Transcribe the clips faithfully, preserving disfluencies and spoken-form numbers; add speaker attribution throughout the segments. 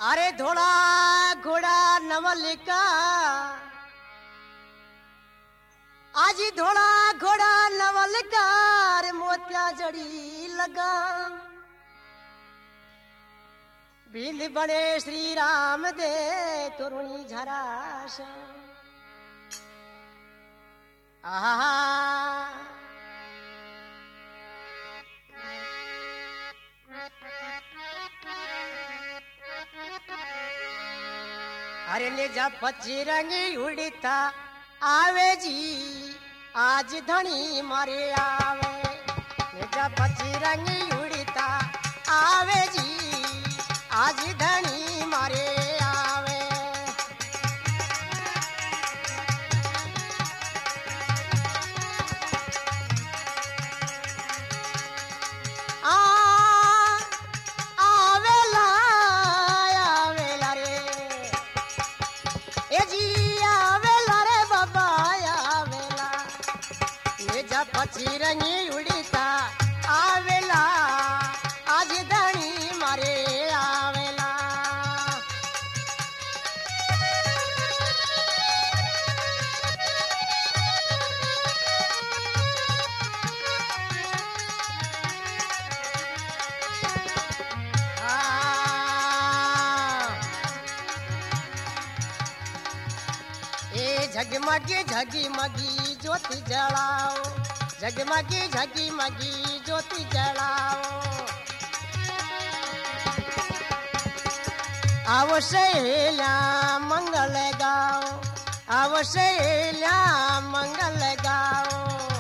Speaker 1: अरे धोड़ा घोड़ा नवल का आजी धोड़ा घोड़ा नवल का रे मोतिया जड़ी लगा बिल बड़े श्री राम दे तरुणी झराश आहा अरे ले जा पची रंगी उड़ता आवे जी आज धनी मारे आवे ले जा पची रंगी उड़ता आवे जी आज धनी मारे आवे आ आवेला आवेला रे ए जी आवेला रे बाबा आवेला ले जा पची रंगी उड़ता आवेला आज धनी मारे आवेला ए झगमगी झगमगी ज्योति जलाओ झगमगी झगमगी ज्योति जलाओ आओ सहेला मंगल गाओ आओ सहेला मंगल गाओ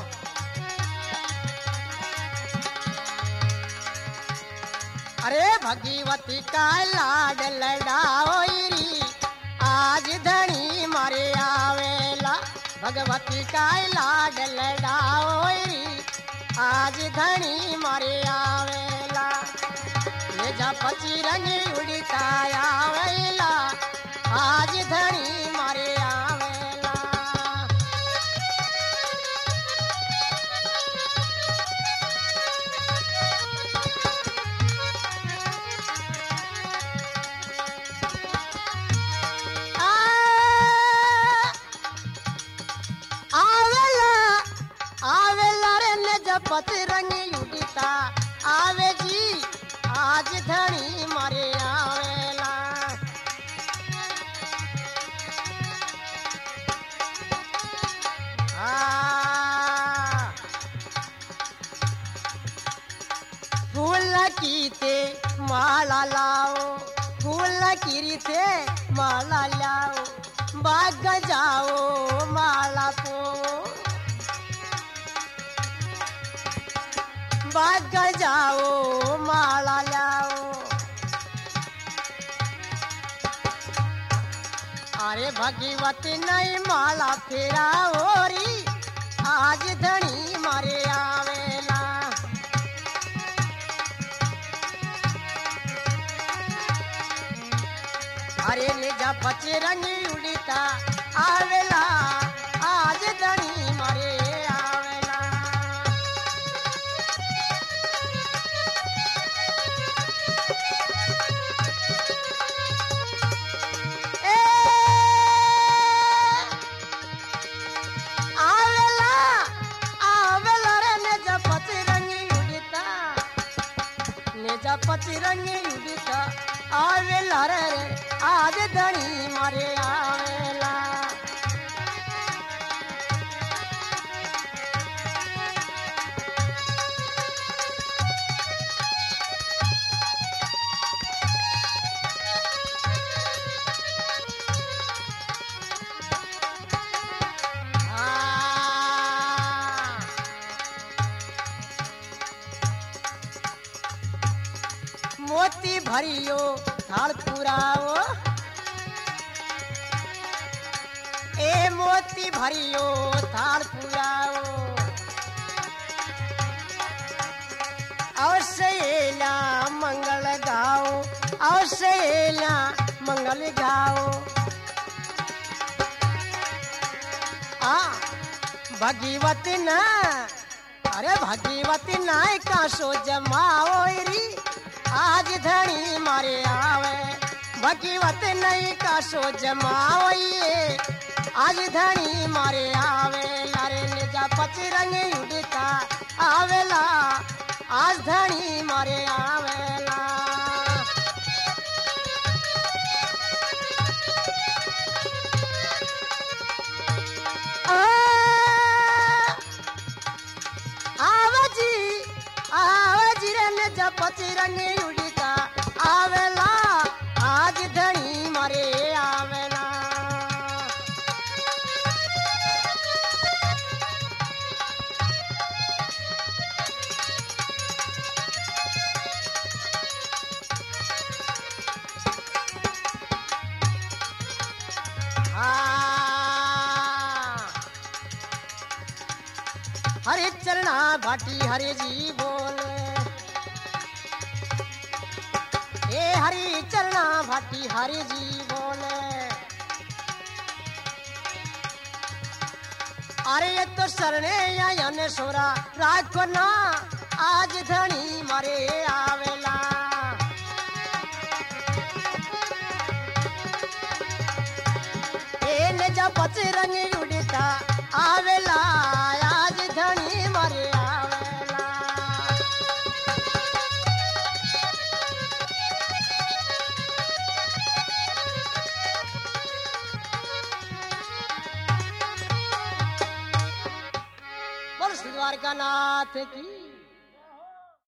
Speaker 1: अरे भगवती का लाड लड़ाओ री आज धनी मारे आवेला भगवती का लाड लड़ाओ री आज धनी मारे आवेला ले जा पची रंगी उड़ता आवेला आज धनी मारे आवेला आवेला रे ने जपत रंगी उड़ता आवे जी आज धनी मारे आवेला फूल कीते माला लाओ फूल कीते माला लाओ बाग जाओ माला पो बाग जाओ माला लाओ अरे भगवती नहीं माला फेराओ री आज धनी मारे आवेला अरे ले जा पचे रंगी उड़ता आवेला आज धनी मारे आवेला पची रंगी उड़ता आवेला रे आज धनी मारे आवेला मोती भरियो थाल पुराओ ए मोती भरियो थाल पुराओ अवश्यला मंगल गाओ अवश्यला मंगल गाओ आ भगवती ना अरे भगवती नाय का सो जमाओ री आज धनी मारे आवे भगवत नहीं का सो जमावइए आज धनी मारे आवेला रे निजा पचरंगी उड़ता आवेला आज धनी मारे आवेला आवाजी आवाजी रे निजा पचरंगी उड़ता आवेला आज धनी मारे आवेला हरे चरना भाटी हरे जी बोले ए हरी चरना भाटी हरे जी बोले अरे ये तो सरने या ने सोरा राखो ना आज धनी मारे आवेला ए ने जा पचरंगी उड़ता आवेला आज धनी मारे आवेला बोल श्री द्वारकानाथ की